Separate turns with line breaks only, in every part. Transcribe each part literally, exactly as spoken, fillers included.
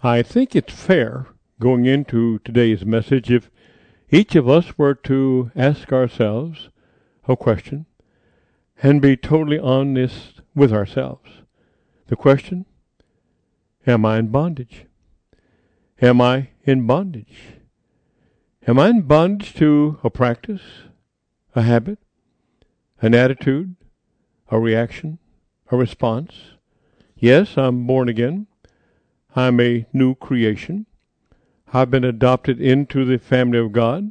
I think it's fair, going into today's message, if each of us were to ask ourselves a question and be totally honest with ourselves. The question, am I in bondage? Am I in bondage? Am I in bondage to a practice, a habit, an attitude, a reaction, a response? Yes, I'm born again. I'm a new creation. I've been adopted into the family of God.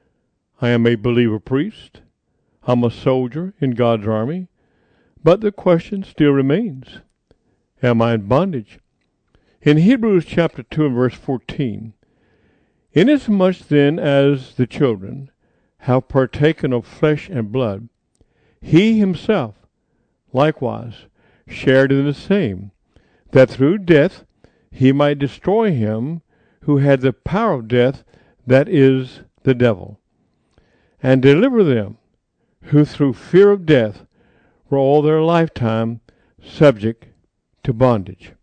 I am a believer priest. I'm a soldier in God's army. But the question still remains, am I in bondage? In Hebrews chapter two and verse fourteen, inasmuch then as the children have partaken of flesh and blood, he himself likewise shared in the same, that through death he might destroy him who had the power of death, that is, the devil, and deliver them who through fear of death were all their lifetime subject to bondage.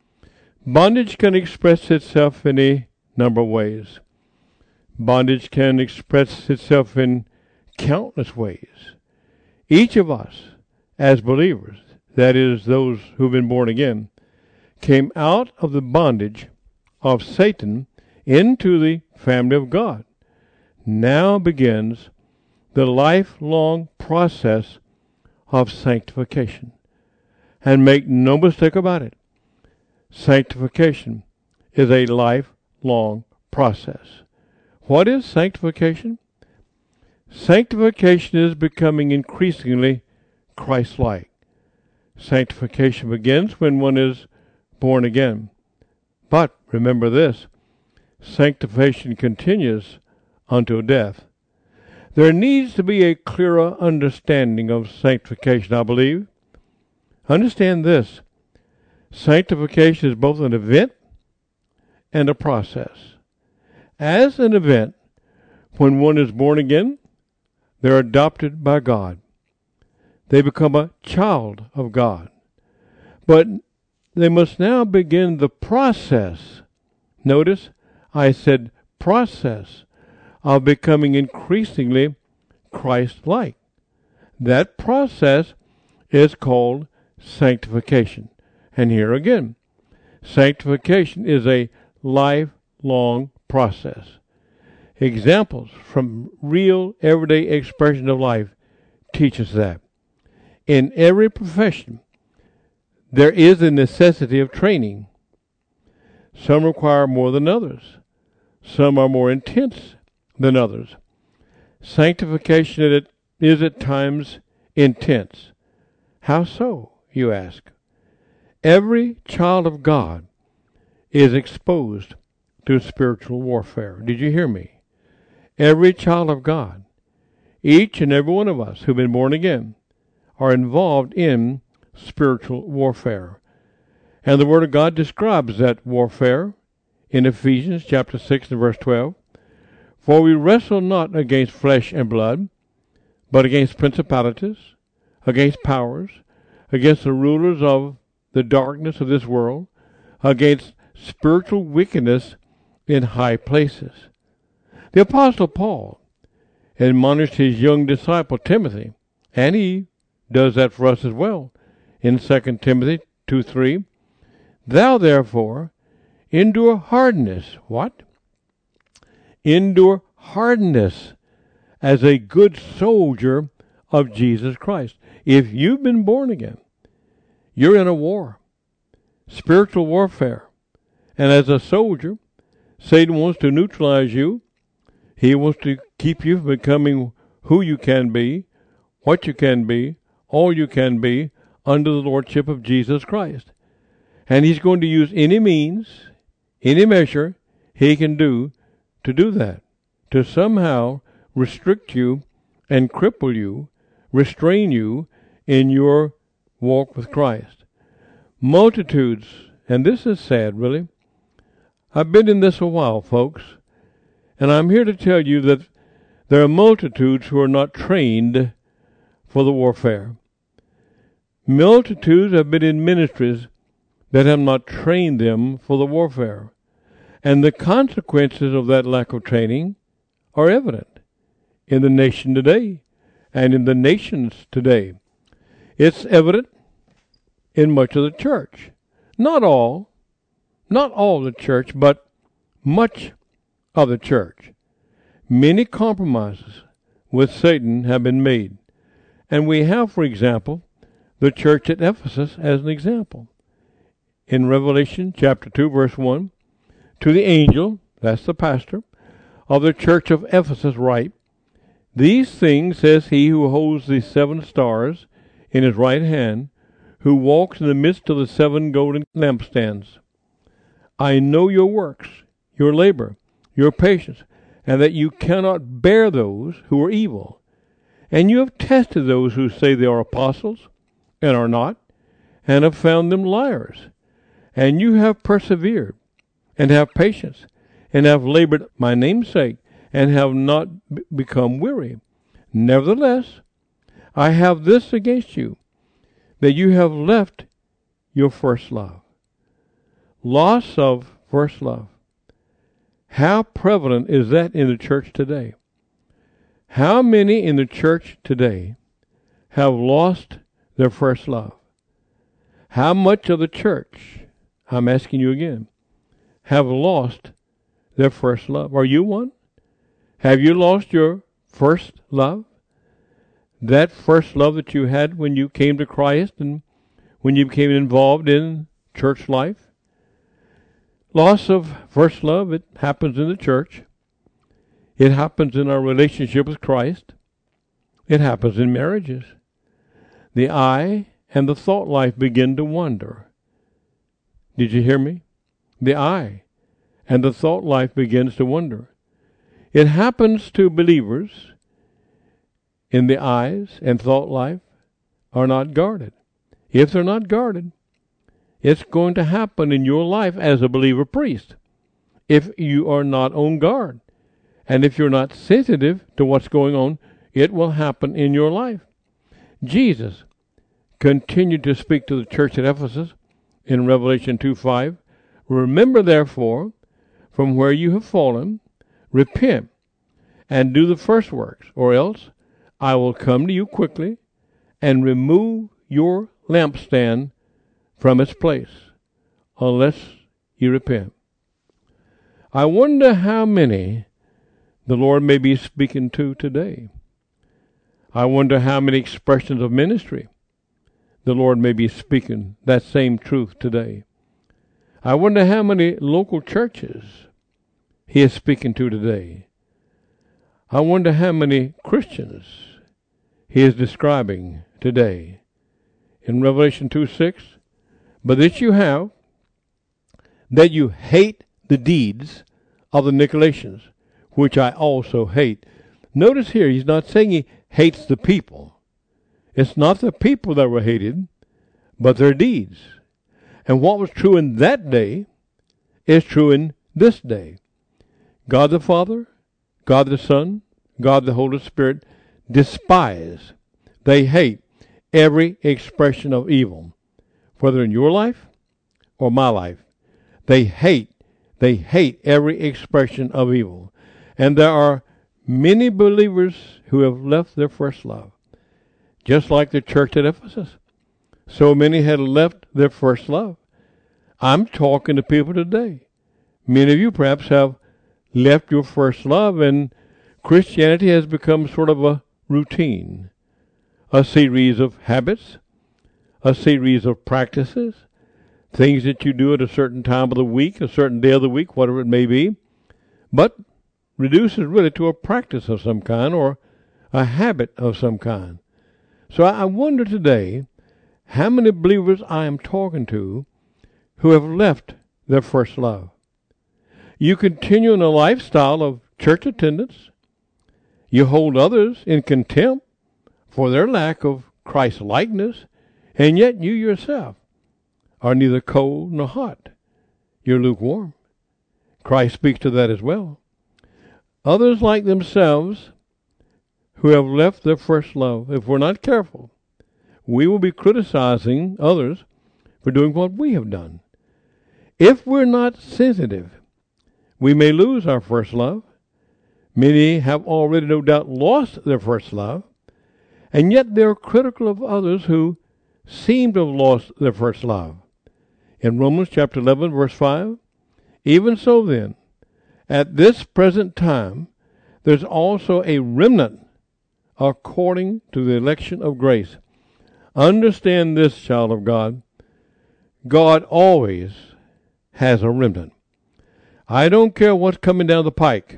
Bondage can express itself in a number of ways. Bondage can express itself in countless ways. Each of us, as believers, that is, those who've been born again, came out of the bondage of Satan into the family of God. Now begins the lifelong process of sanctification. And make no mistake about it, sanctification is a lifelong process. What is sanctification? Sanctification is becoming increasingly Christ-like. Sanctification begins when one is born again. But remember this, sanctification continues until death. There needs to be a clearer understanding of sanctification, I believe. Understand this, sanctification is both an event and a process. As an event, when one is born again, they're adopted by God. They become a child of God. But they must now begin the process. Notice, I said process of becoming increasingly Christ-like. That process is called sanctification. And here again, sanctification is a lifelong process. Examples from real everyday expression of life teach us that. In every profession, there is a necessity of training. Some require more than others. Some are more intense than others. Sanctification is at times intense. How so, you ask? Every child of God is exposed to spiritual warfare. Did you hear me? Every child of God, each and every one of us who've been born again, are involved in spiritual warfare. And the Word of God describes that warfare in Ephesians chapter six and verse twelve. For we wrestle not against flesh and blood, but against principalities, against powers, against the rulers of the darkness of this world, against spiritual wickedness in high places. The Apostle Paul admonished his young disciple Timothy, and he does that for us as well, in Second Timothy two three. Thou therefore endure hardness. What? Endure hardness as a good soldier of Jesus Christ. If you've been born again, you're in a war, spiritual warfare. And as a soldier, Satan wants to neutralize you. He wants to keep you from becoming who you can be, what you can be, all you can be, under the lordship of Jesus Christ. And he's going to use any means, any measure he can do to do that, to somehow restrict you and cripple you, restrain you in your walk with Christ. Multitudes, and this is sad, really. I've been in this a while, folks, and I'm here to tell you that there are multitudes who are not trained for the warfare. Multitudes have been in ministries that have not trained them for the warfare. And the consequences of that lack of training are evident in the nation today and in the nations today. It's evident in much of the church. Not all, not all the church, but much of the church. Many compromises with Satan have been made. And we have, for example, the church at Ephesus as an example. In Revelation chapter two, verse one, to the angel, that's the pastor, of the church of Ephesus write, these things says he who holds the seven stars in his right hand, who walks in the midst of the seven golden lampstands. I know your works, your labor, your patience, and that you cannot bear those who are evil. And you have tested those who say they are apostles, and are not, and have found them liars. And you have persevered, and have patience, and have labored my name's sake, and have not b- become weary. Nevertheless, I have this against you, that you have left your first love. Loss of first love. How prevalent is that in the church today? How many in the church today have lost their first love? How much of the church, I'm asking you again, have lost their first love? Are you one? Have you lost your first love? That first love that you had when you came to Christ and when you became involved in church life? Loss of first love, it happens in the church. It happens in our relationship with Christ. It happens in marriages. The eye and the thought life begin to wander. Did you hear me? The eye and the thought life begins to wander. It happens to believers in the eyes and thought life are not guarded. If they're not guarded, it's going to happen in your life as a believer priest if you are not on guard. And if you're not sensitive to what's going on, it will happen in your life. Jesus continued to speak to the church at Ephesus in Revelation two five. Remember, therefore, from where you have fallen, repent, and do the first works, or else I will come to you quickly and remove your lampstand from its place, unless you repent. I wonder how many the Lord may be speaking to today. I wonder how many expressions of ministry the Lord may be speaking that same truth today. I wonder how many local churches He is speaking to today. I wonder how many Christians He is describing today. In Revelation two six, but this you have, that you hate the deeds of the Nicolaitans, which I also hate. Notice here, he's not saying he hates the people. It's not the people that were hated, but their deeds. And what was true in that day is true in this day. God the Father, God the Son, God the Holy Spirit despise, they hate every expression of evil, whether in your life or my life. They hate, they hate every expression of evil. And there are many believers who have left their first love, just like the church at Ephesus. So many had left their first love. I'm talking to people today. Many of you perhaps have left your first love, and Christianity has become sort of a routine, a series of habits, a series of practices, things that you do at a certain time of the week, a certain day of the week, whatever it may be, but reduces really to a practice of some kind or a habit of some kind. So I wonder today how many believers I am talking to who have left their first love. You continue in a lifestyle of church attendance. You hold others in contempt for their lack of Christ-likeness, and yet you yourself are neither cold nor hot. You're lukewarm. Christ speaks to that as well. Others like themselves who have left their first love, if we're not careful, we will be criticizing others for doing what we have done. If we're not sensitive, We may lose our first love. Many have already no doubt lost their first love, and yet they're critical of others who seem to have lost their first love. In Romans chapter eleven, verse five, even so then, at this present time, there's also a remnant according to the election of grace. Understand this, child of God. God always has a remnant. I don't care what's coming down the pike,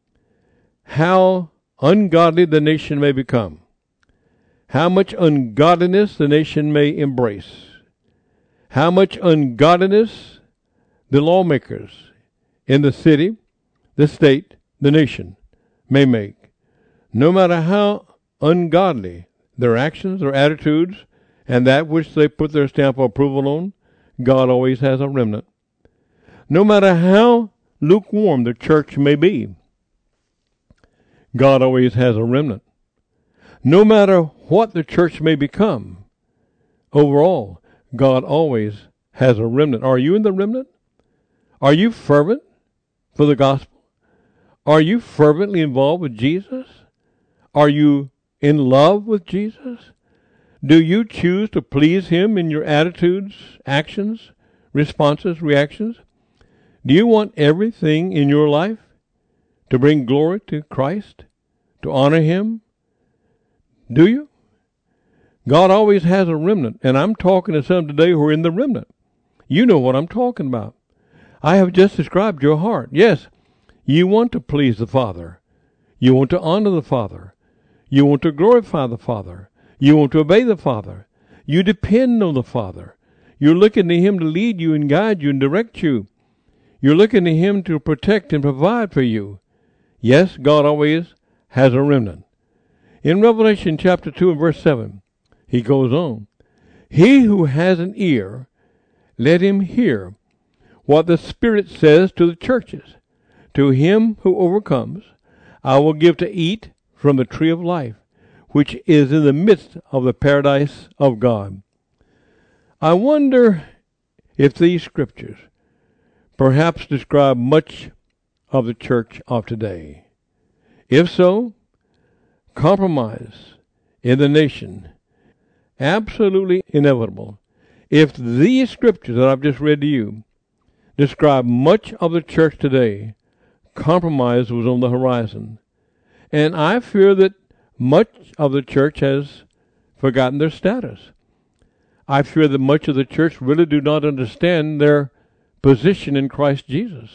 how ungodly the nation may become, how much ungodliness the nation may embrace, how much ungodliness the lawmakers in the city, the state, the nation may make. No matter how ungodly their actions, their attitudes, and that which they put their stamp of approval on, God always has a remnant. No matter how lukewarm the church may be, God always has a remnant. No matter what the church may become, overall, God always has a remnant. Are you in the remnant? Are you fervent for the gospel? Are you fervently involved with Jesus? Are you in love with Jesus? Do you choose to please Him in your attitudes, actions, responses, reactions? Do you want everything in your life to bring glory to Christ, to honor Him? Do you? God always has a remnant, and I'm talking to some today who are in the remnant. You know what I'm talking about. I have just described your heart. Yes, you want to please the Father. You want to honor the Father. You want to glorify the Father. You want to obey the Father. You depend on the Father. You're looking to Him to lead you and guide you and direct you. You're looking to Him to protect and provide for you. Yes, God always has a remnant. In Revelation chapter two and verse seven, He goes on, He who has an ear, let him hear what the Spirit says to the churches. To him who overcomes, I will give to eat from the tree of life, which is in the midst of the paradise of God. I wonder if these scriptures perhaps describe much of the church of today. If so, compromise in the nation, absolutely inevitable. If these scriptures that I've just read to you describe much of the church today, compromise was on the horizon. And I fear that much of the church has forgotten their status. I fear that much of the church really do not understand their position in Christ Jesus.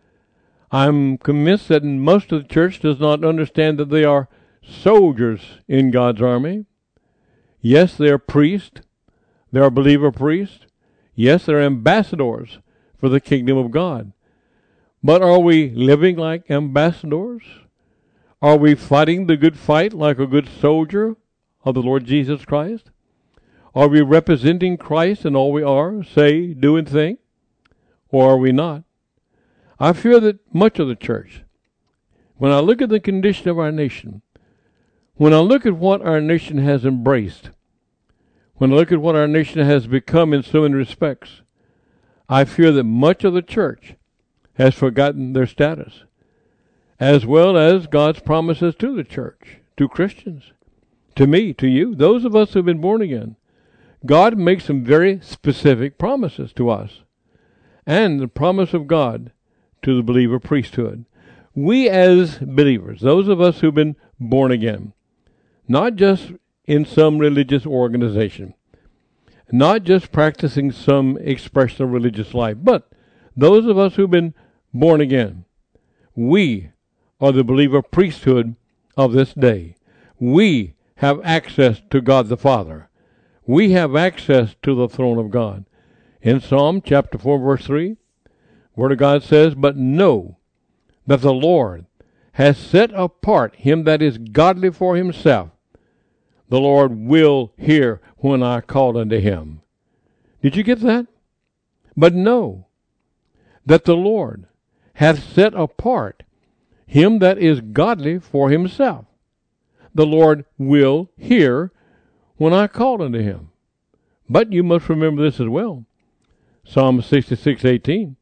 I'm convinced that most of the church does not understand that they are soldiers in God's army. Yes, they are priests. They are believer priests. Yes, they're ambassadors for the kingdom of God. But are we living like ambassadors? Are we fighting the good fight like a good soldier of the Lord Jesus Christ? Are we representing Christ in all we are, say, do, and think? Or are we not? I fear that much of the church, when I look at the condition of our nation, when I look at what our nation has embraced, when I look at what our nation has become in so many respects, I fear that much of the church has forgotten their status, as well as God's promises to the church, to Christians, to me, to you, those of us who have been born again. God makes some very specific promises to us, and the promise of God to the believer priesthood. We as believers, those of us who've been born again, not just in some religious organization, not just practicing some expression of religious life, but those of us who've been born again, we are the believer priesthood of this day. We have access to God the Father. We have access to the throne of God. In Psalm chapter four, verse three, Word of God says, But know that the Lord has set apart him that is godly for himself. The Lord will hear when I call unto him. Did you get that? But know that the Lord hath set apart him that is godly for himself. The Lord will hear when I call unto him. But you must remember this as well. Psalm sixty-six, eighteen.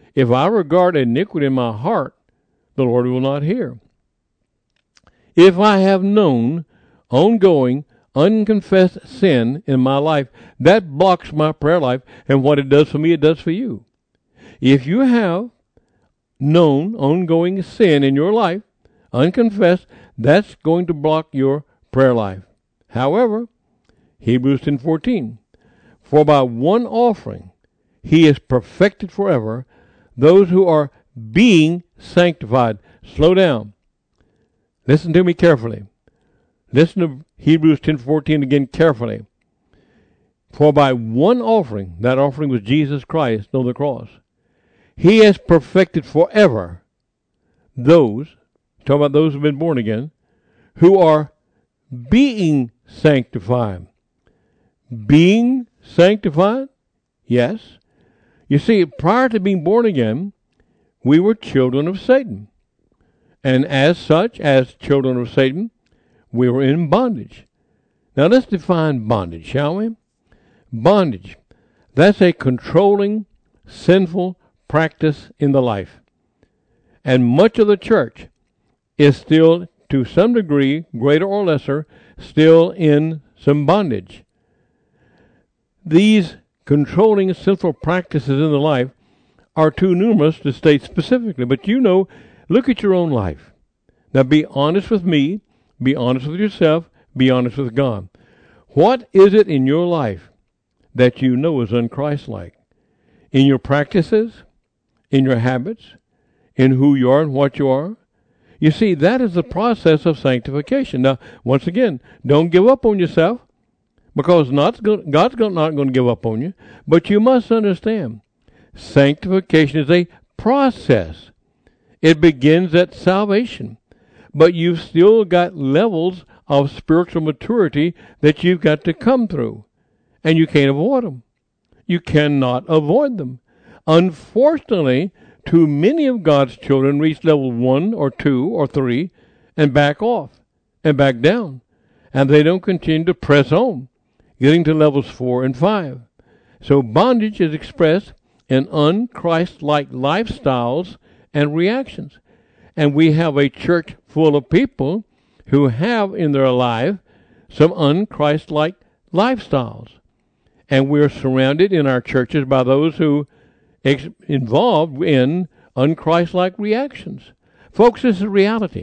If I regard iniquity in my heart, the Lord will not hear. If I have known ongoing, unconfessed sin in my life, that blocks my prayer life, and what it does for me, it does for you. If you have known ongoing sin in your life, unconfessed, that's going to block your prayer life. However, Hebrews ten fourteen, for by one offering he is perfected forever those who are being sanctified. Slow down. Listen to me carefully. Listen to Hebrews ten fourteen again carefully. For by one offering, that offering was Jesus Christ on the cross, he has perfected forever those, talk about those who have been born again, who are being sanctified. Being sanctified? Yes. You see, prior to being born again, we were children of Satan. And as such, as children of Satan, we were in bondage. Now let's define bondage, shall we? Bondage. That's a controlling, sinful practice in the life. And much of the church is still, to some degree, greater or lesser, still in some bondage. These controlling, sinful practices in the life are too numerous to state specifically. But you know, look at your own life. Now be honest with me, be honest with yourself, be honest with God. What is it in your life that you know is un-Christ-like? In your practices? In your habits? In who you are and what you are? You see, that is the process of sanctification. Now, once again, don't give up on yourself, because not go- God's not going to give up on you. But you must understand, sanctification is a process. It begins at salvation. But you've still got levels of spiritual maturity that you've got to come through. And you can't avoid them. You cannot avoid them. Unfortunately, too many of God's children reach level one or two or three and back off and back down. And they don't continue to press on, getting to levels four and five. So bondage is expressed in un-Christ-like lifestyles and reactions. And we have a church full of people who have in their life some un-Christ-like lifestyles. And we're surrounded in our churches by those who ex- involved in un-Christ-like reactions. Folks, this is reality.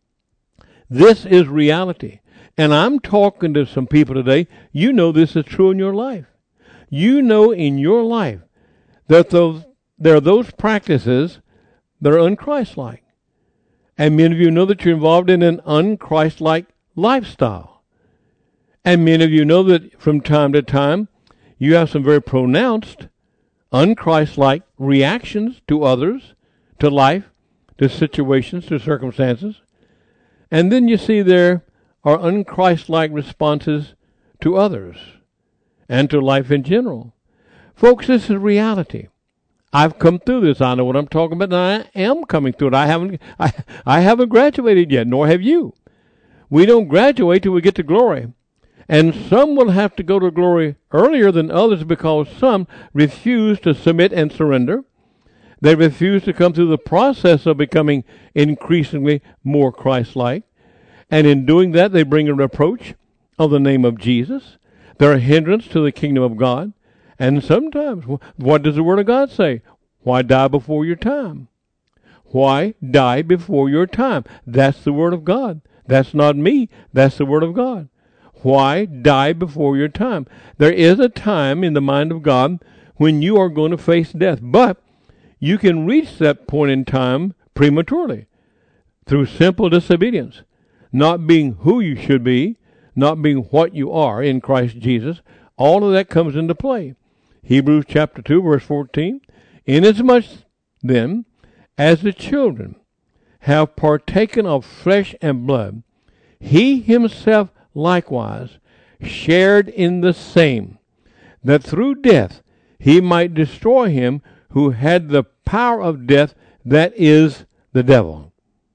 This is reality. And I'm talking to some people today, you know this is true in your life. You know in your life that those, there are those practices that are un-Christ-like. And many of you know that you're involved in an un-Christ-like lifestyle. And many of you know that from time to time, you have some very pronounced un-Christ-like reactions to others, to life, to situations, to circumstances. And then you see there are un-Christ-like responses to others and to life in general. Folks, this is reality. I've come through this. I know what I'm talking about, and I am coming through it. I haven't, I, I haven't graduated yet, nor have you. We don't graduate till we get to glory. And some will have to go to glory earlier than others because some refuse to submit and surrender. They refuse to come through the process of becoming increasingly more Christ-like. And in doing that, they bring a reproach of the name of Jesus. They're a hindrance to the kingdom of God. And sometimes, what does the Word of God say? Why die before your time? Why die before your time? That's the Word of God. That's not me. That's the Word of God. Why die before your time? There is a time in the mind of God when you are going to face death. But you can reach that point in time prematurely through simple disobedience. Not being who you should be, not being what you are in Christ Jesus. All of that comes into play. Hebrews chapter two, verse fourteen. Inasmuch then as the children have partaken of flesh and blood, he himself likewise shared in the same, that through death he might destroy him who had the power of death, that is the devil.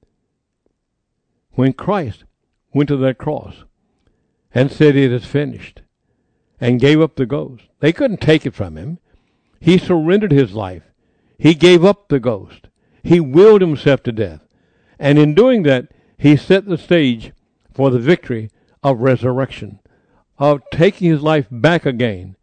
When Christ went to that cross and said, "It is finished," and gave up the ghost, they couldn't take it from him. He surrendered his life. He gave up the ghost. He willed himself to death. And in doing that, he set the stage for the victory of resurrection, of taking his life back again.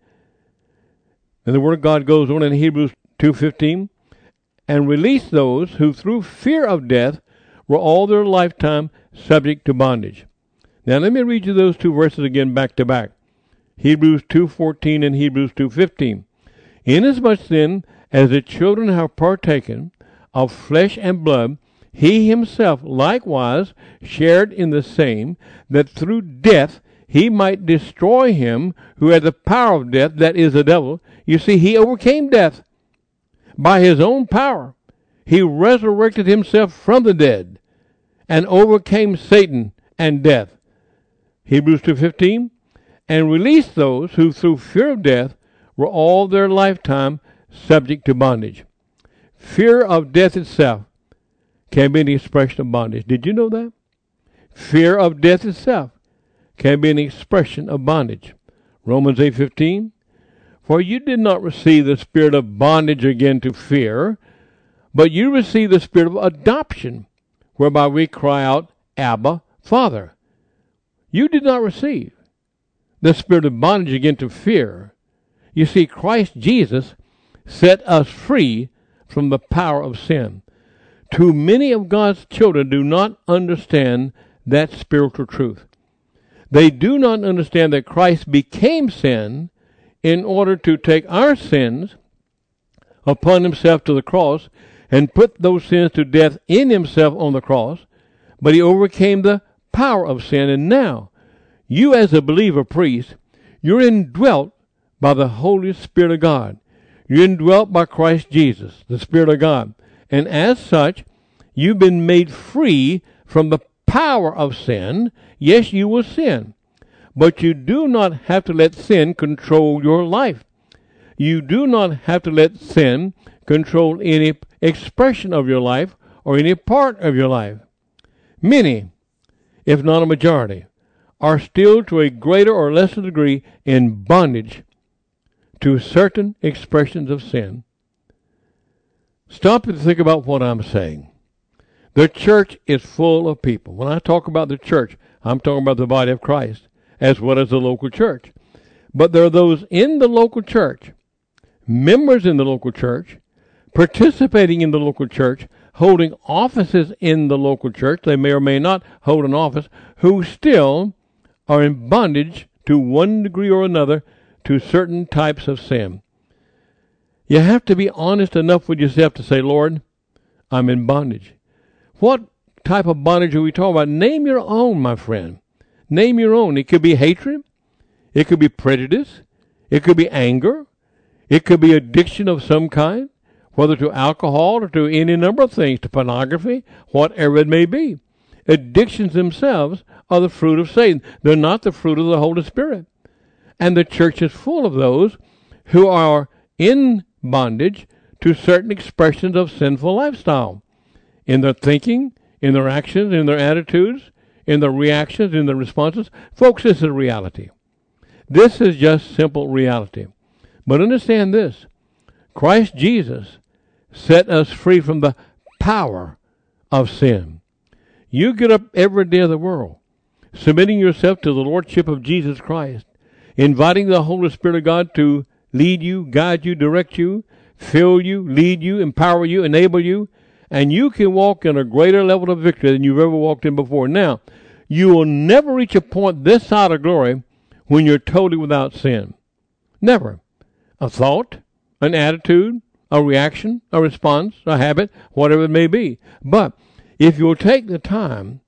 And the Word of God goes on in Hebrews two fifteen, and release those who through fear of death were all their lifetime subject to bondage. Now let me read you those two verses again back to back. Hebrews two fourteen and Hebrews two fifteen. Inasmuch then as the children have partaken of flesh and blood, he himself likewise shared in the same, that through death he might destroy him who had the power of death, that is the devil. You see, he overcame death by his own power. He resurrected himself from the dead and overcame Satan and death. Hebrews two fifteen, and released those who through fear of death were all their lifetime subject to bondage. Fear of death itself can be an expression of bondage. Did you know that? Fear of death itself can be an expression of bondage. Romans eight fifteen, for you did not receive the spirit of bondage again to fear, but you received the spirit of adoption, whereby we cry out, Abba, Father. You did not receive the spirit of bondage again to fear. You see, Christ Jesus set us free from the power of sin. Too many of God's children do not understand that spiritual truth. They do not understand that Christ became sin in order to take our sins upon himself to the cross and put those sins to death in himself on the cross, but he overcame the power of sin. And now, you as a believer priest, you're indwelt by the Holy Spirit of God. You're indwelt by Christ Jesus, the Spirit of God. And as such, you've been made free from the power of sin. Yes, you will sin, but you do not have to let sin control your life. You do not have to let sin control any expression of your life or any part of your life. Many, if not a majority, are still to a greater or lesser degree in bondage to certain expressions of sin. Stop and think about what I'm saying. The church is full of people. When I talk about the church, I'm talking about the body of Christ, as well as the local church. But there are those in the local church, members in the local church, participating in the local church, holding offices in the local church, they may or may not hold an office, who still are in bondage to one degree or another to certain types of sin. You have to be honest enough with yourself to say, Lord, I'm in bondage. What type of bondage are we talking about? Name your own, my friend. Name your own. It could be hatred. It could be prejudice. It could be anger. It could be addiction of some kind, whether to alcohol or to any number of things, to pornography, whatever it may be. Addictions themselves are the fruit of Satan. They're not the fruit of the Holy Spirit. And the church is full of those who are in bondage to certain expressions of sinful lifestyle. In their thinking, in their actions, in their attitudes, in their reactions, in their responses. Folks, this is reality. This is just simple reality. But understand this. Christ Jesus set us free from the power of sin. You get up every day of the world, submitting yourself to the Lordship of Jesus Christ, inviting the Holy Spirit of God to lead you, guide you, direct you, fill you, lead you, empower you, enable you, and you can walk in a greater level of victory than you've ever walked in before. Now, you will never reach a point this side of glory when you're totally without sin. Never. A thought, an attitude, a reaction, a response, a habit, whatever it may be. But if you'll take the time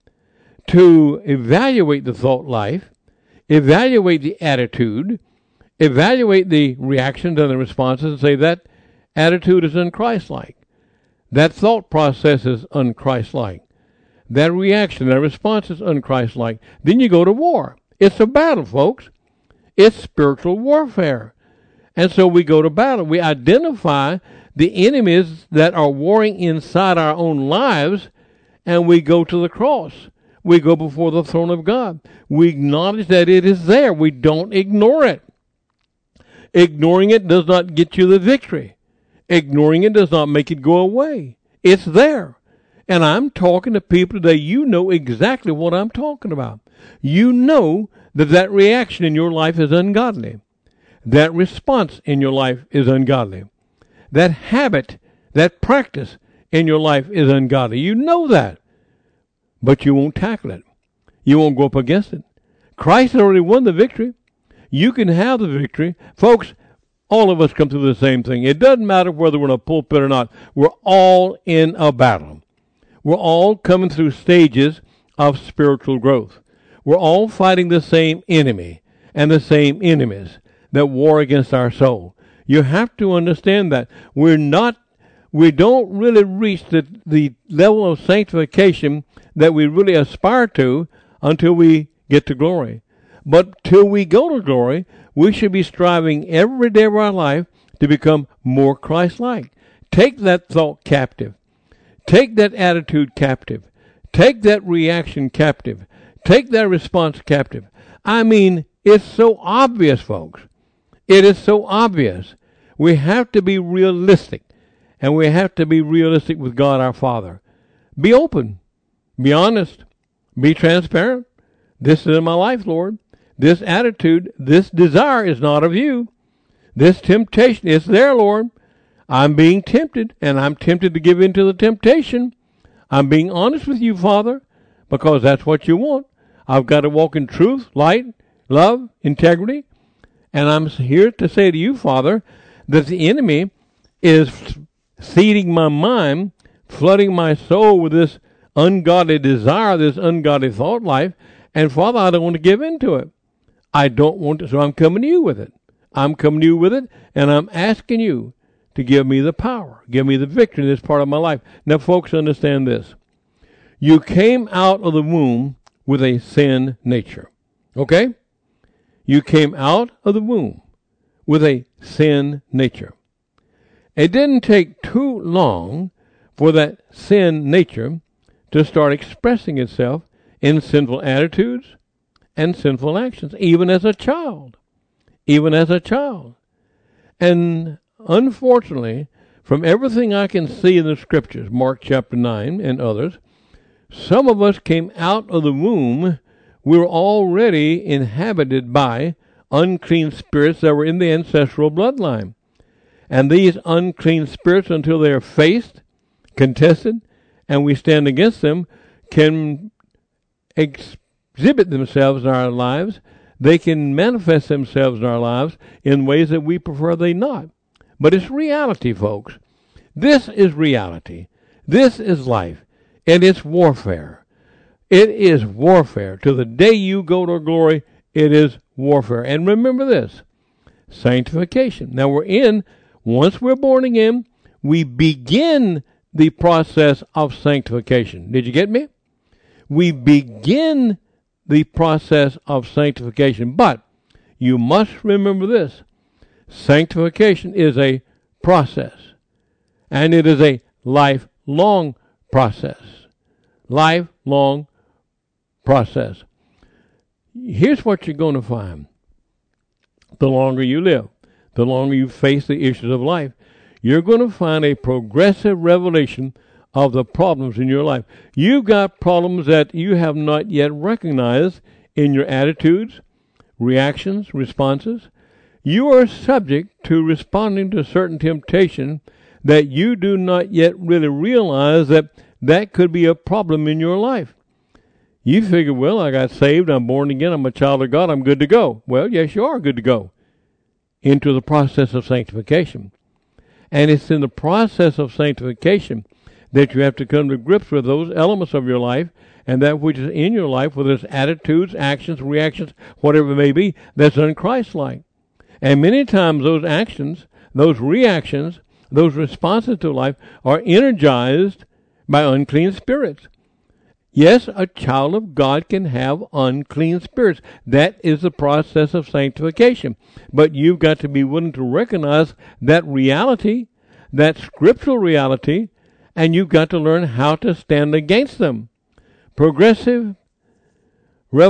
to evaluate the thought life, evaluate the attitude, evaluate the reactions and the responses, and say that attitude is unchristlike. That thought process is unchristlike. That reaction, that response is unchristlike. Then you go to war. It's a battle, folks. It's spiritual warfare. And so we go to battle. We identify the enemies that are warring inside our own lives, and we go to the cross. We go before the throne of God. We acknowledge that it is there. We don't ignore it. Ignoring it does not get you the victory. Ignoring it does not make it go away. It's there. And I'm talking to people today, you know exactly what I'm talking about. You know that that reaction in your life is ungodly. That response in your life is ungodly. That habit, that practice in your life is ungodly. You know that. But you won't tackle it. You won't go up against it. Christ has already won the victory. You can have the victory. Folks, all of us come through the same thing. It doesn't matter whether we're in a pulpit or not. We're all in a battle. We're all coming through stages of spiritual growth. We're all fighting the same enemy and the same enemies that war against our soul. You have to understand that we're not, we don't really reach the, the level of sanctification that we really aspire to until we get to glory. But till we go to glory, we should be striving every day of our life to become more Christ-like. Take that thought captive. Take that attitude captive. Take that reaction captive. Take that response captive. I mean, it's so obvious, folks. It is so obvious. We have to be realistic, and we have to be realistic with God our Father. Be open. Be honest. Be transparent. This is in my life, Lord. This attitude, this desire is not of you. This temptation is there, Lord. I'm being tempted, and I'm tempted to give in to the temptation. I'm being honest with you, Father, because that's what you want. I've got to walk in truth, light, love, integrity. And I'm here to say to you, Father, that the enemy is seeding my mind, flooding my soul with this ungodly desire, this ungodly thought life. And Father, I don't want to give in to it. I don't want to, so I'm coming to you with it. I'm coming to you with it, and I'm asking you to give me the power, give me the victory in this part of my life. Now, folks, understand this. You came out of the womb with a sin nature. Okay? You came out of the womb with a sin nature. It didn't take too long for that sin nature to start expressing itself in sinful attitudes and sinful actions, even as a child. Even as a child. And unfortunately, from everything I can see in the Scriptures, Mark chapter nine and others, some of us came out of the womb, we were already inhabited by unclean spirits that were in the ancestral bloodline. And these unclean spirits, until they are faced, contested, and we stand against them, can exhibit themselves in our lives. They can manifest themselves in our lives in ways that we prefer they not. But it's reality, folks. This is reality. This is life. And it's warfare. It is warfare. To the day you go to glory, it is warfare. And remember this, sanctification. Now we're in, once we're born again, we begin the process of sanctification. Did you get me? We begin the process of sanctification. But you must remember this. Sanctification is a process. And it is a lifelong process. Lifelong process. Here's what you're going to find. The longer you live, the longer you face the issues of life, you're going to find a progressive revelation of the problems in your life. You've got problems that you have not yet recognized in your attitudes, reactions, responses. You are subject to responding to certain temptation that you do not yet really realize that that could be a problem in your life. You figure, well, I got saved, I'm born again, I'm a child of God, I'm good to go. Well, yes, you are good to go into the process of sanctification. And it's in the process of sanctification that you have to come to grips with those elements of your life and that which is in your life, whether it's attitudes, actions, reactions, whatever it may be, that's un-Christ-like. And many times those actions, those reactions, those responses to life are energized by unclean spirits. Yes, a child of God can have unclean spirits. That is the process of sanctification. But you've got to be willing to recognize that reality, that scriptural reality, and you've got to learn how to stand against them. Progressive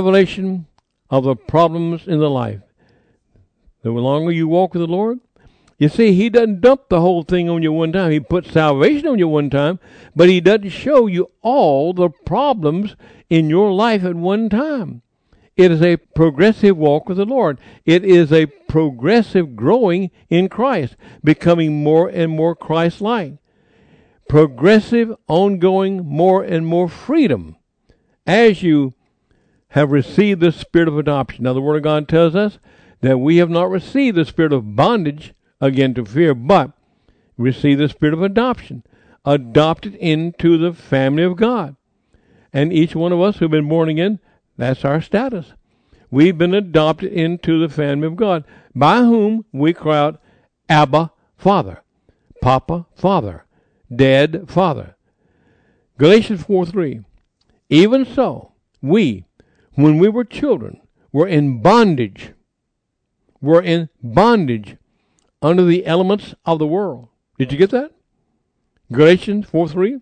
revelation of the problems in the life. The longer you walk with the Lord, You see, he doesn't dump the whole thing on you one time. He puts salvation on you one time, but he doesn't show you all the problems in your life at one time. It is a progressive walk with the Lord. It is a progressive growing in Christ, becoming more and more Christ-like. Progressive, ongoing, more and more freedom as you have received the spirit of adoption. Now, the Word of God tells us that we have not received the spirit of bondage, again to fear, but receive the spirit of adoption, adopted into the family of God. And each one of us who've been born again, that's our status. We've been adopted into the family of God, by whom we cry out, Abba, Father, Papa, Father, Dad, Father. Galatians four three. Even so, we, when we were children, were in bondage, were in bondage under the elements of the world. Did you get that? Galatians four three.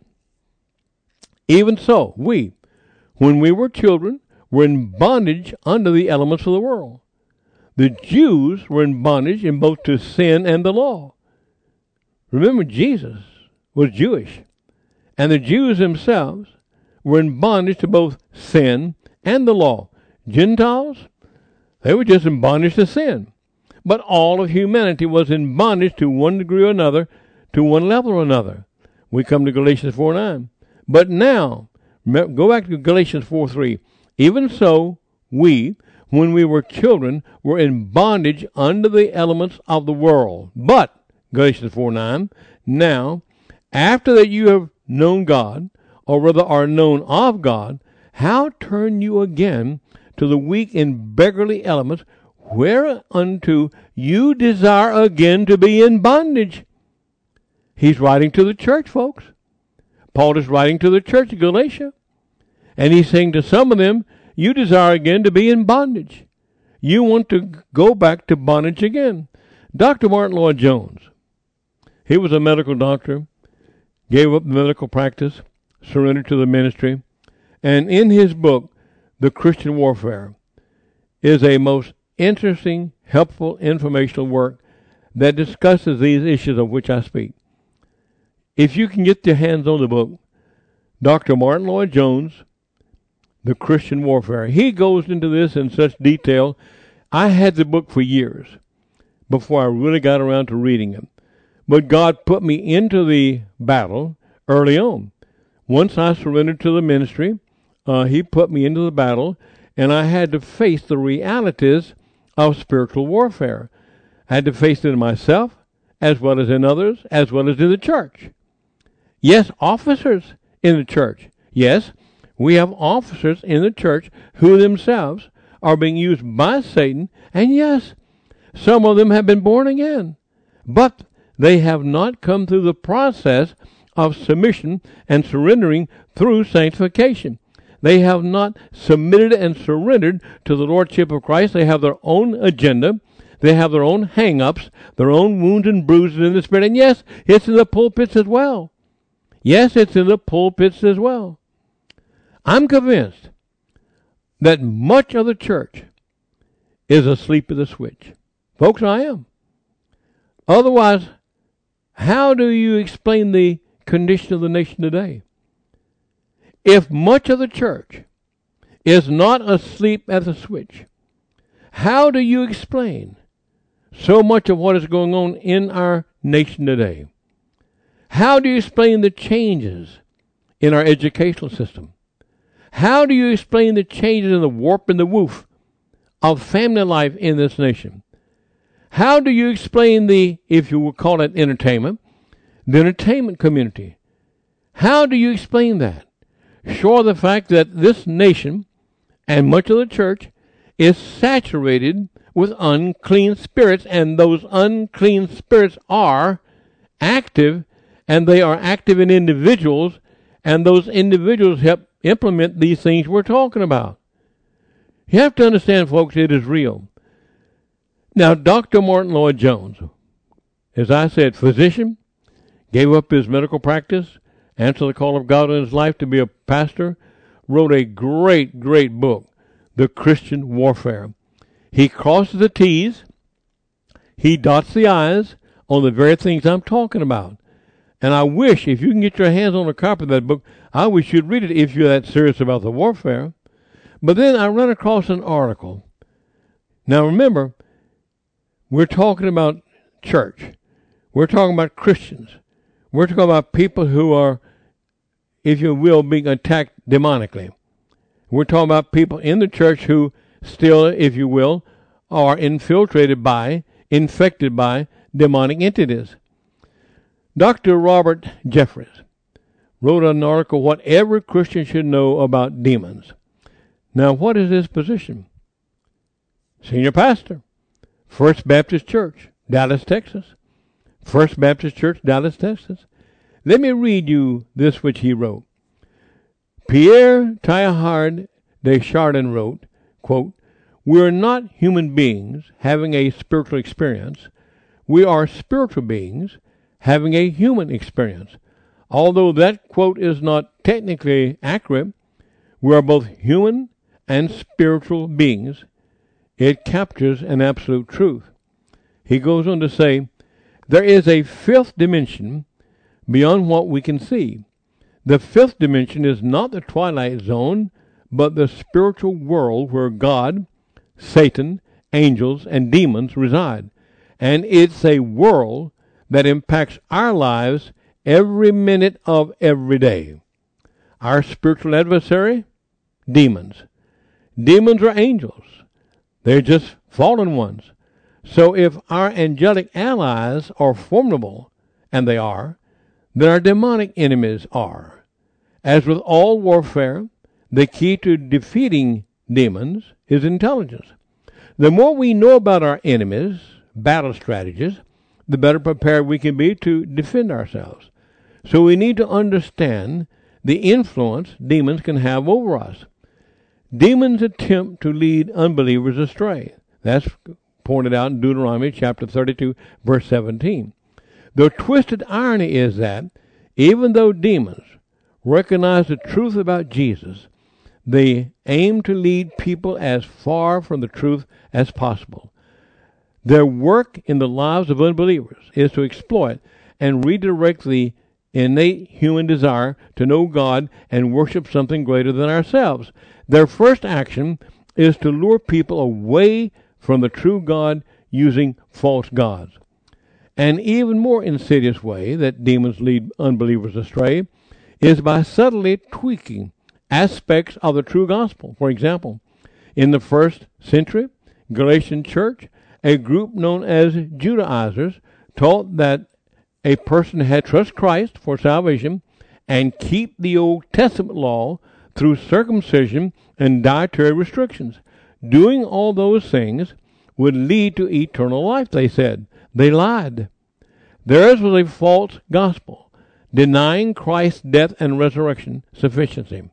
Even so, we, when we were children, were in bondage under the elements of the world. The Jews were in bondage in both to sin and the law. Remember, Jesus was Jewish, and the Jews themselves were in bondage to both sin and the law. Gentiles, they were just in bondage to sin. But all of humanity was in bondage to one degree or another, to one level or another. We come to Galatians four nine. But now, go back to Galatians four three. Even so, we, when we were children, were in bondage under the elements of the world. But, Galatians four nine, now, after that you have known God, or rather are known of God, how turn you again to the weak and beggarly elements, whereunto you desire again to be in bondage? He's writing to the church, folks. Paul is writing to the church of Galatia. And he's saying to some of them, you desire again to be in bondage. You want to go back to bondage again. Doctor Martin Lloyd-Jones, he was a medical doctor, gave up the medical practice, surrendered to the ministry, and in his book, The Christian Warfare, is a most interesting, helpful, informational work that discusses these issues of which I speak. If you can get your hands on the book, Doctor Martin Lloyd-Jones, The Christian Warfare, he goes into this in such detail. I had the book for years before I really got around to reading it. But God put me into the battle early on. Once I surrendered to the ministry, uh, he put me into the battle, and I had to face the realities of spiritual warfare. I had to face it in myself, as well as in others, as well as in the church. Yes, officers in the church. Yes, we have officers in the church who themselves are being used by Satan, and yes, some of them have been born again, but they have not come through the process of submission and surrendering through sanctification. They have not submitted and surrendered to the Lordship of Christ. They have their own agenda. They have their own hang-ups, their own wounds and bruises in the Spirit. And yes, it's in the pulpits as well. Yes, it's in the pulpits as well. I'm convinced that much of the church is asleep at the switch. Folks, I am. Otherwise, how do you explain the condition of the nation today? If much of the church is not asleep at the switch, how do you explain so much of what is going on in our nation today? How do you explain the changes in our educational system? How do you explain the changes in the warp and the woof of family life in this nation? How do you explain the, if you will call it entertainment, the entertainment community? How do you explain that? Sure, the fact that this nation and much of the church is saturated with unclean spirits, and those unclean spirits are active, and they are active in individuals, and those individuals help implement these things we're talking about. You have to understand, folks, it is real. Now, Doctor Martin Lloyd-Jones, as I said, physician, gave up his medical practice, answered the call of God in his life to be a pastor, wrote a great, great book, The Christian Warfare. He crosses the T's, he dots the I's on the very things I'm talking about. And I wish, if you can get your hands on a copy of that book, I wish you'd read it if you're that serious about the warfare. But then I run across an article. Now remember, we're talking about church. We're talking about Christians. We're talking about people who are, if you will, being attacked demonically. We're talking about people in the church who still, if you will, are infiltrated by, infected by demonic entities. Doctor Robert Jeffress wrote an article, What Every Christian Should Know About Demons. Now, what is his position? Senior pastor, First Baptist Church, Dallas, Texas. First Baptist Church, Dallas, Texas. Let me read you this which he wrote. Pierre Teilhard de Chardin wrote, quote, We are not human beings having a spiritual experience. We are spiritual beings having a human experience. Although that quote is not technically accurate, we are both human and spiritual beings. It captures an absolute truth. He goes on to say, there is a fifth dimension beyond what we can see. The fifth dimension is not the twilight zone, but the spiritual world where God, Satan, angels, and demons reside. And it's a world that impacts our lives every minute of every day. Our spiritual adversary? Demons. Demons are angels. They're just fallen ones. So if our angelic allies are formidable, and they are, then our demonic enemies are. As with all warfare, the key to defeating demons is intelligence. The more we know about our enemies' battle strategies, the better prepared we can be to defend ourselves. So we need to understand the influence demons can have over us. Demons attempt to lead unbelievers astray. That's pointed out in Deuteronomy chapter thirty-two, verse seventeen. The twisted irony is that even though demons recognize the truth about Jesus, they aim to lead people as far from the truth as possible. Their work in the lives of unbelievers is to exploit and redirect the innate human desire to know God and worship something greater than ourselves. Their first action is to lure people away from the true God using false gods. An even more insidious way that demons lead unbelievers astray is by subtly tweaking aspects of the true gospel. For example, in the first century Galatian church, a group known as Judaizers taught that a person had to trust Christ for salvation and keep the Old Testament law through circumcision and dietary restrictions. Doing all those things would lead to eternal life, they said. They lied. Theirs was a false gospel, denying Christ's death and resurrection sufficiency.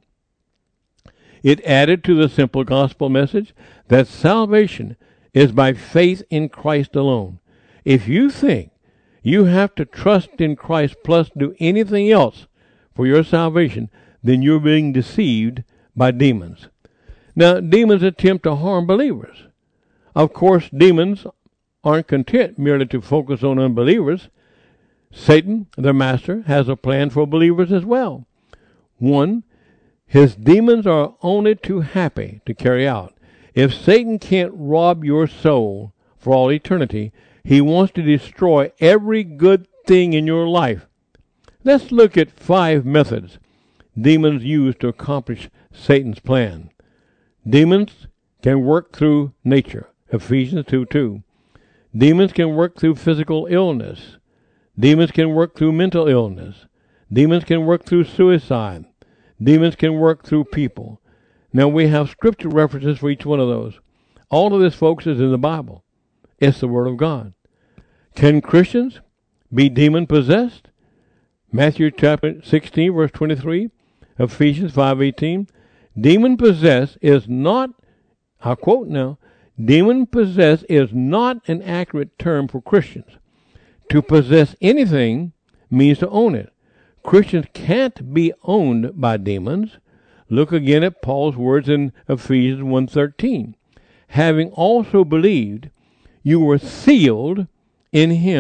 It added to the simple gospel message that salvation is by faith in Christ alone. If you think you have to trust in Christ plus do anything else for your salvation, then you're being deceived by demons. Now, demons attempt to harm believers. Of course, demons aren't content merely to focus on unbelievers. Satan, their master, has a plan for believers as well. One, his demons are only too happy to carry out. If Satan can't rob your soul for all eternity, he wants to destroy every good thing in your life. Let's look at five methods demons use to accomplish Satan's plan. Demons can work through nature, Ephesians two two. Demons can work through physical illness. Demons can work through mental illness. Demons can work through suicide. Demons can work through people. Now, we have scripture references for each one of those. All of this, folks, is in the Bible. It's the Word of God. Can Christians be demon-possessed? Matthew chapter sixteen, verse twenty-three, Ephesians five eighteen. Demon-possessed is not, I'll quote now, demon-possessed is not an accurate term for Christians. To possess anything means to own it. Christians can't be owned by demons. Look again at Paul's words in Ephesians one thirteen. Having also believed, you were sealed in him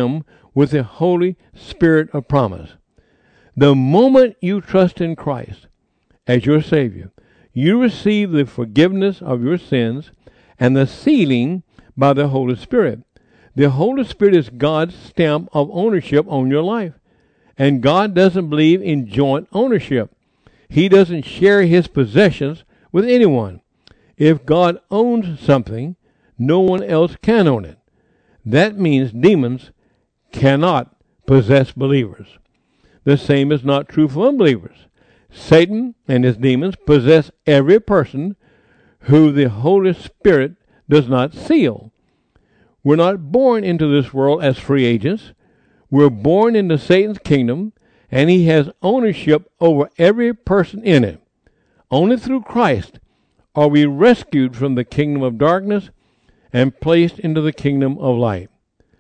with the Holy Spirit of promise. The moment you trust in Christ as your Savior, you receive the forgiveness of your sins and the sealing by the Holy Spirit. The Holy Spirit is God's stamp of ownership on your life. And God doesn't believe in joint ownership. He doesn't share his possessions with anyone. If God owns something, no one else can own it. That means demons cannot possess believers. The same is not true for unbelievers. Satan and his demons possess every person who the Holy Spirit does not seal. We're not born into this world as free agents. We're born into Satan's kingdom, and he has ownership over every person in it. Only through Christ are we rescued from the kingdom of darkness and placed into the kingdom of light.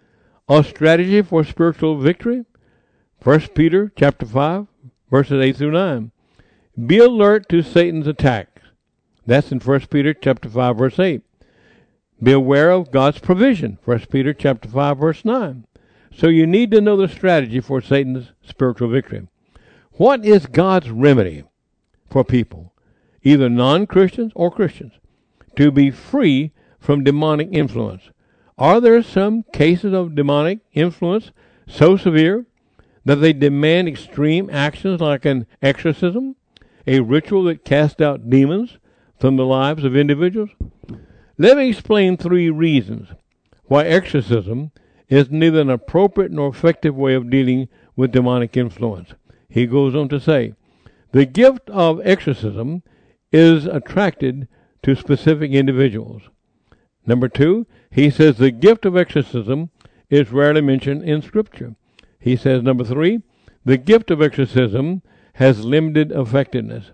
A strategy for spiritual victory? First Peter chapter five, verses eight through nine. Be alert to Satan's attacks. That's in First Peter chapter five, verse eight. Be aware of God's provision. First Peter chapter five, verse nine. So you need to know the strategy for Satan's spiritual victory. What is God's remedy for people, either non-Christians or Christians, to be free from demonic influence? Are there some cases of demonic influence so severe that they demand extreme actions like an exorcism, a ritual that casts out demons from the lives of individuals? Let me explain three reasons why exorcism is neither an appropriate nor effective way of dealing with demonic influence. He goes on to say, the gift of exorcism is attracted to specific individuals. Number two, he says the gift of exorcism is rarely mentioned in Scripture. He says, number three, the gift of exorcism has limited effectiveness.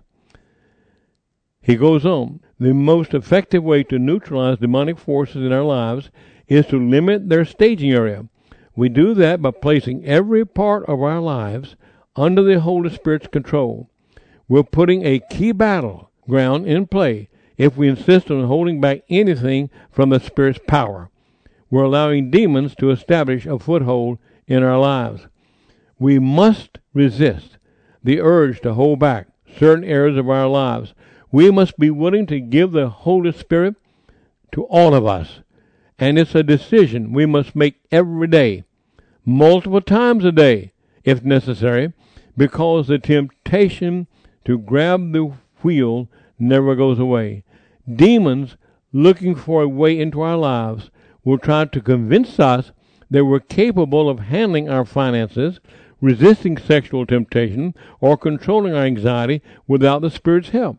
He goes on, the most effective way to neutralize demonic forces in our lives is to limit their staging area. We do that by placing every part of our lives under the Holy Spirit's control. We're putting a key battle ground in play if we insist on holding back anything from the Spirit's power. We're allowing demons to establish a foothold in our lives. We must resist the urge to hold back certain areas of our lives. We must be willing to give the Holy Spirit to all of us. And it's a decision we must make every day, multiple times a day, if necessary, because the temptation to grab the wheel never goes away. Demons looking for a way into our lives will try to convince us that we're capable of handling our finances, resisting sexual temptation, or controlling our anxiety without the Spirit's help.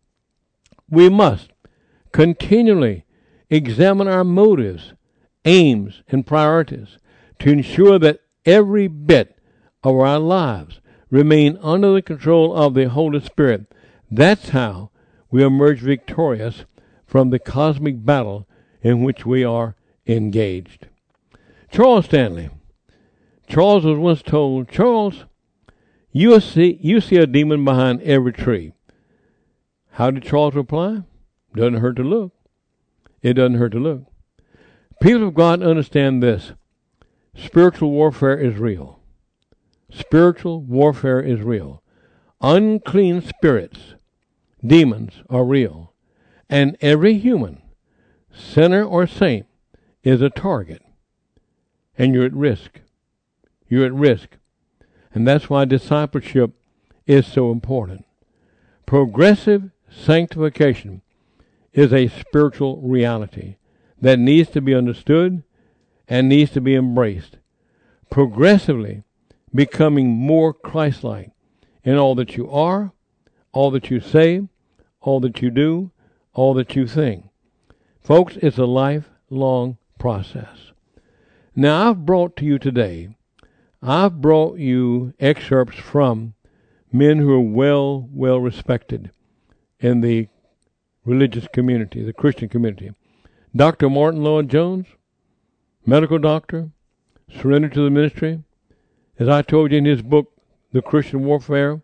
We must continually examine our motives, aims, and priorities to ensure that every bit of our lives remain under the control of the Holy Spirit. That's how we emerge victorious from the cosmic battle in which we are engaged. Charles Stanley. Charles was once told, Charles, you see, you see a demon behind every tree. How did Charles reply? Doesn't hurt to look. It doesn't hurt to look. People of God understand this. Spiritual warfare is real. Spiritual warfare is real. Unclean spirits, demons, are real. And every human, sinner or saint, is a target. And you're at risk. You're at risk. And that's why discipleship is so important. Progressive sanctification is a spiritual reality that needs to be understood and needs to be embraced. Progressively becoming more Christ-like in all that you are, all that you say, all that you do, all that you think. Folks, it's a lifelong process. Now, I've brought to you today, I've brought you excerpts from men who are well, well respected in the religious community, the Christian community. Doctor Martin Lloyd-Jones, medical doctor, surrendered to the ministry. As I told you in his book, The Christian Warfare,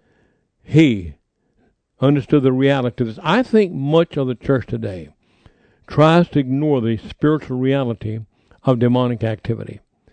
he understood the reality of this. I think much of the church today tries to ignore the spiritual reality of demonic activity.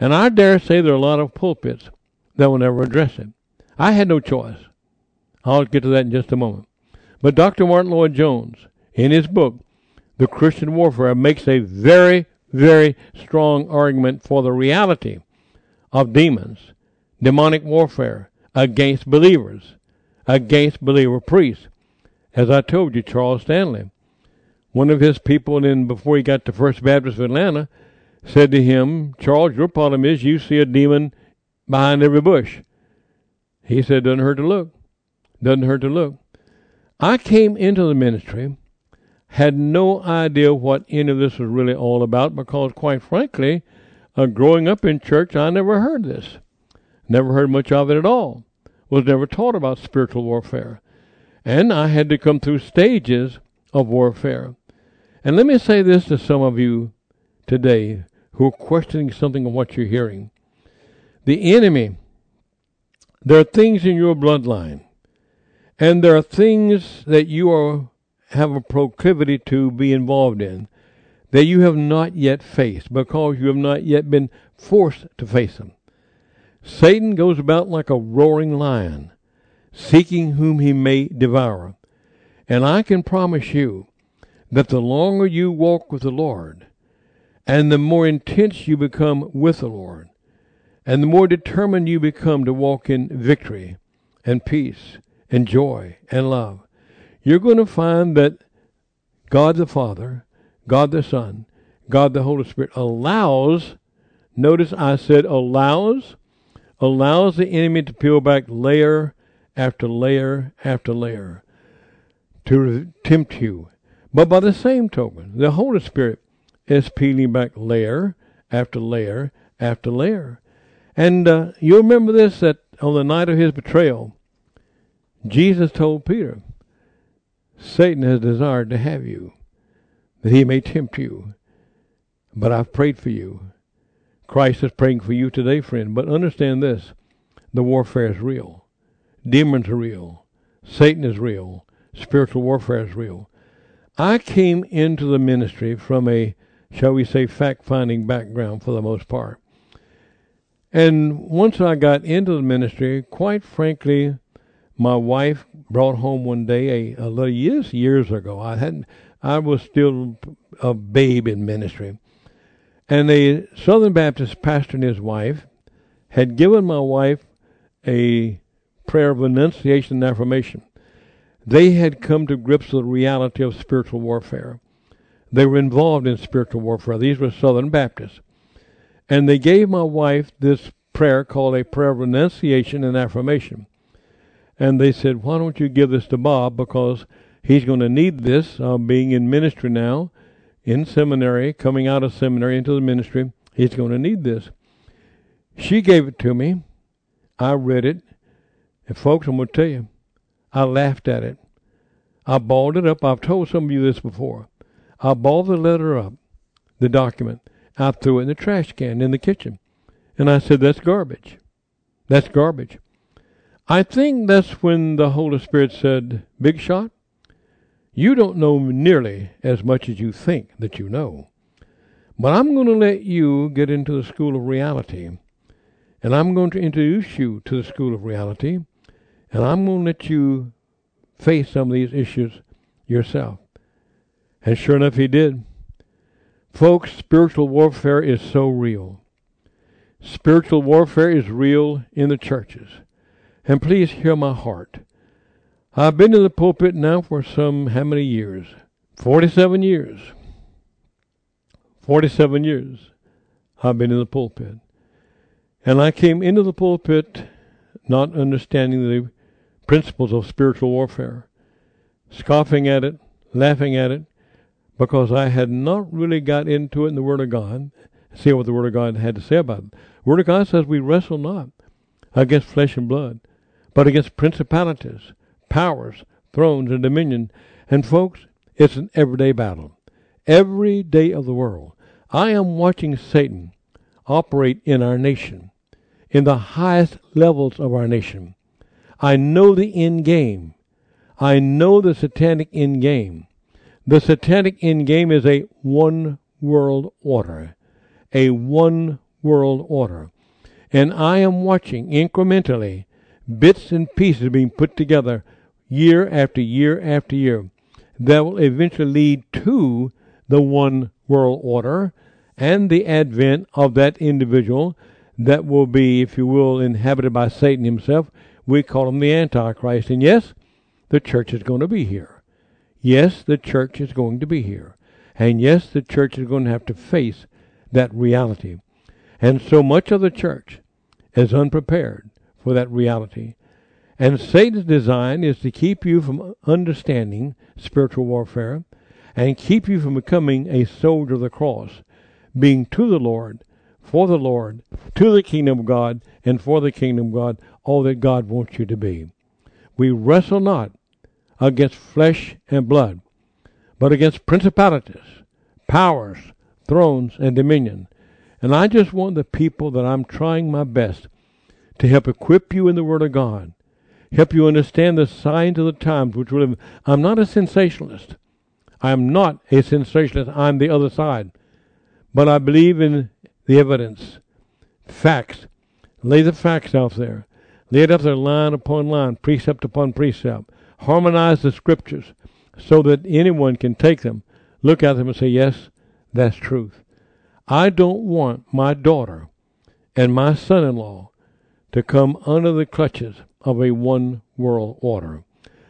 And I dare say there are a lot of pulpits that will never address it. I had no choice. I'll get to that in just a moment. But Doctor Martin Lloyd-Jones, in his book, The Christian Warfare, makes a very, very strong argument for the reality of demons, demonic warfare against believers, against believer priests. As I told you, Charles Stanley, one of his people, in before he got to First Baptist of Atlanta, said to him, Charles, your problem is you see a demon behind every bush. He said, doesn't hurt to look. Doesn't hurt to look. I came into the ministry, had no idea what any of this was really all about, because quite frankly, uh, growing up in church, I never heard this. Never heard much of it at all. Was never taught about spiritual warfare. And I had to come through stages of warfare. And let me say this to some of you today who are questioning something of what you're hearing. The enemy, there are things in your bloodline, and there are things that you are have a proclivity to be involved in that you have not yet faced because you have not yet been forced to face them. Satan goes about like a roaring lion, seeking whom he may devour. And I can promise you that the longer you walk with the Lord, and the more intense you become with the Lord, and the more determined you become to walk in victory and peace and joy and love, you're going to find that God the Father, God the Son, God the Holy Spirit allows, notice I said allows, allows the enemy to peel back layer after layer after layer to tempt you. But by the same token, the Holy Spirit is peeling back layer after layer after layer. And uh, you'll remember this, that on the night of his betrayal, Jesus told Peter, Satan has desired to have you, that he may tempt you. But I've prayed for you. Christ is praying for you today, friend. But understand this, the warfare is real. Demons are real. Satan is real. Spiritual warfare is real. I came into the ministry from a, shall we say, fact-finding background for the most part. And once I got into the ministry, quite frankly, my wife brought home one day, a, a little years, years ago, I hadn't, I was still a babe in ministry. And a Southern Baptist pastor and his wife had given my wife a prayer of renunciation and affirmation. They had come to grips with the reality of spiritual warfare. They were involved in spiritual warfare. These were Southern Baptists. And they gave my wife this prayer called a prayer of renunciation and affirmation. And they said, why don't you give this to Bob, because he's going to need this, uh, being in ministry now, in seminary, coming out of seminary into the ministry. He's going to need this. She gave it to me. I read it. And folks, I'm going to tell you, I laughed at it. I balled it up. I've told some of you this before. I balled the letter up, the document. I threw it in the trash can in the kitchen. And I said, that's garbage. That's garbage. I think that's when the Holy Spirit said, Big Shot, you don't know nearly as much as you think that you know. But I'm going to let you get into the school of reality. And I'm going to introduce you to the school of reality. And I'm going to let you face some of these issues yourself. And sure enough, he did. Folks, spiritual warfare is so real. Spiritual warfare is real in the churches. And please hear my heart. I've been in the pulpit now for some, how many years? forty-seven years. forty-seven years I've been in the pulpit. And I came into the pulpit not understanding the principles of spiritual warfare, scoffing at it, laughing at it, because I had not really got into it in the Word of God, see what the Word of God had to say about it. The Word of God says we wrestle not against flesh and blood, but against principalities, powers, thrones, and dominion. And folks, it's an everyday battle. Every day of the world. I am watching Satan operate in our nation, in the highest levels of our nation. I know the end game. I know the satanic end game. The satanic end game is a one world order. A one world order. And I am watching incrementally bits and pieces being put together year after year after year that will eventually lead to the one world order and the advent of that individual that will be, if you will, inhabited by Satan himself. We call him the Antichrist. And yes, the church is going to be here. Yes, the church is going to be here. And yes, the church is going to have to face that reality. And so much of the church is unprepared for that reality. And Satan's design is to keep you from understanding spiritual warfare and keep you from becoming a soldier of the cross, being to the Lord, for the Lord, to the kingdom of God, and for the kingdom of God, all that God wants you to be. We wrestle not against flesh and blood, but against principalities, powers, thrones, and dominion. And I just want the people that I'm trying my best to help equip you in the Word of God, help you understand the signs of the times which we live in. I'm not a sensationalist. I'm not a sensationalist. I'm the other side. But I believe in the evidence, facts. Lay the facts out there. Lay it up there line upon line, precept upon precept. Harmonize the scriptures so that anyone can take them, look at them and say, yes, that's truth. I don't want my daughter and my son-in-law to come under the clutches of a one world order.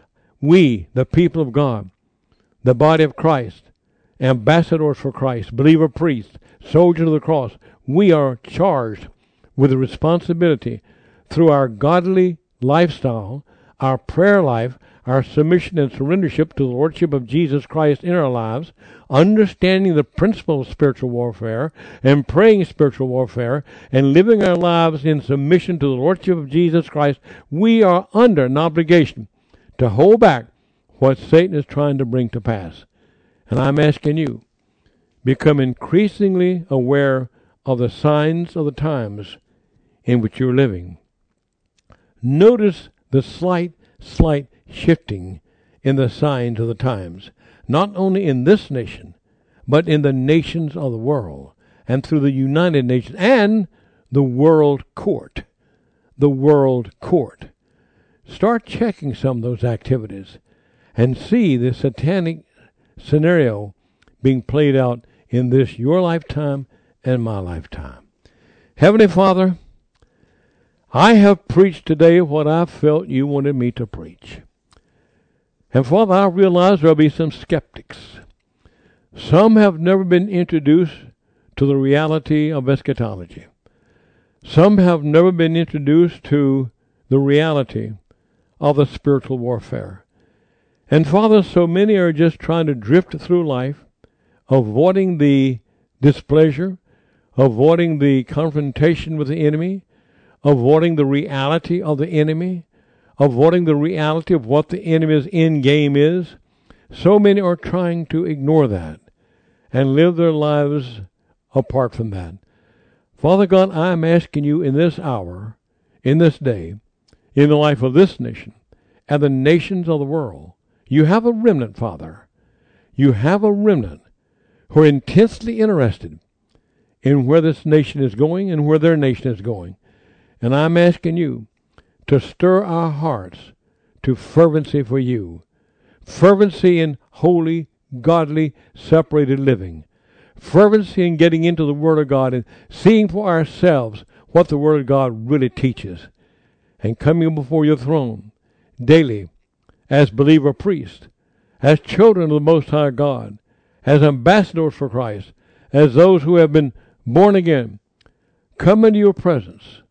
We, the people of God, the body of Christ, ambassadors for Christ, believer priests, soldiers of the cross, we are charged with the responsibility through our godly lifestyle, our prayer life, our submission and surrendership to the Lordship of Jesus Christ in our lives, understanding the principle of spiritual warfare and praying spiritual warfare and living our lives in submission to the Lordship of Jesus Christ. We are under an obligation to hold back what Satan is trying to bring to pass. And I'm asking you, become increasingly aware of the signs of the times in which you're living. Notice the slight, slight shifting in the signs of the times, not only in this nation, but in the nations of the world, and through the United Nations and the world court. The world court. Start checking some of those activities and see the satanic scenario being played out in this your lifetime and my lifetime. Heavenly Father, I have preached today what I felt you wanted me to preach. And Father, I realize there'll be some skeptics. Some have never been introduced to the reality of eschatology. Some have never been introduced to the reality of the spiritual warfare. And Father, so many are just trying to drift through life, avoiding the displeasure, avoiding the confrontation with the enemy, avoiding the reality of the enemy, avoiding the reality of what the enemy's end game is. So many are trying to ignore that and live their lives apart from that. Father God, I am asking you in this hour, in this day, in the life of this nation and the nations of the world, you have a remnant, Father. You have a remnant who are intensely interested in where this nation is going and where their nation is going. And I'm asking you to stir our hearts to fervency for you. Fervency in holy, godly, separated living. Fervency in getting into the Word of God and seeing for ourselves what the Word of God really teaches. And coming before your throne daily as believer priests, as children of the Most High God, as ambassadors for Christ, as those who have been born again, come into your presence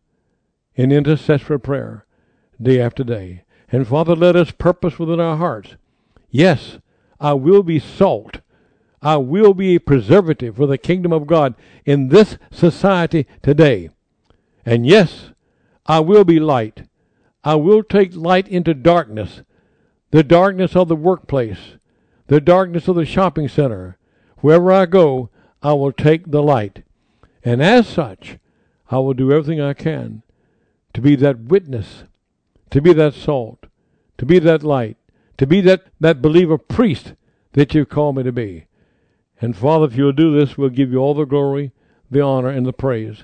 in intercessory prayer day after day. And Father, let us purpose within our hearts, yes, I will be salt. I will be a preservative for the kingdom of God in this society today. And yes, I will be light. I will take light into darkness, the darkness of the workplace, the darkness of the shopping center. Wherever I go, I will take the light. And as such, I will do everything I can to be that witness, to be that salt, to be that light, to be that, that believer priest that you've called me to be. And Father, if you'll do this, we'll give you all the glory, the honor, and the praise.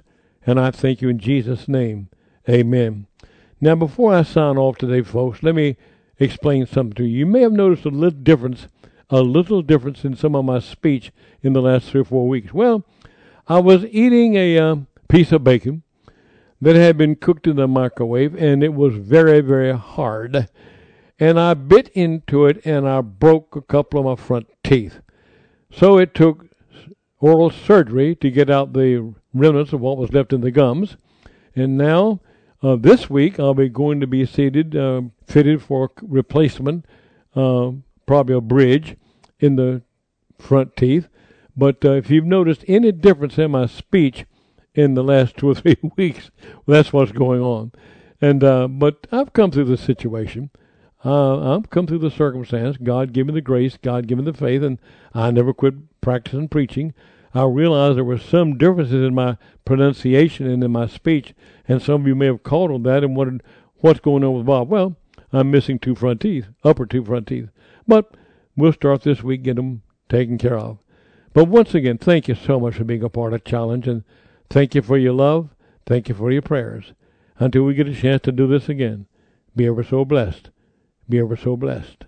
And I thank you in Jesus' name. Amen. Now, before I sign off today, folks, let me explain something to you. You may have noticed a little difference, a little difference in some of my speech in the last three or four weeks. Well, I was eating a uh, piece of bacon that had been cooked in the microwave, and it was very, very hard. And I bit into it, and I broke a couple of my front teeth. So it took oral surgery to get out the remnants of what was left in the gums. And now, uh, this week, I'll be going to be seated, uh, fitted for replacement, uh, probably a bridge in the front teeth. But uh, if you've noticed any difference in my speech in the last two or three weeks, well, that's what's going on. And uh, but I've come through the situation. Uh, I've come through the circumstance. God gave me the grace. God gave me the faith, and I never quit practicing preaching. I realized there were some differences in my pronunciation and in my speech, and some of you may have called on that and wondered what's going on with Bob. Well, I'm missing two front teeth, upper two front teeth. But we'll start this week, get them taken care of. But once again, thank you so much for being a part of Challenge, and thank you for your love. Thank you for your prayers. Until we get a chance to do this again, be ever so blessed. Be ever so blessed.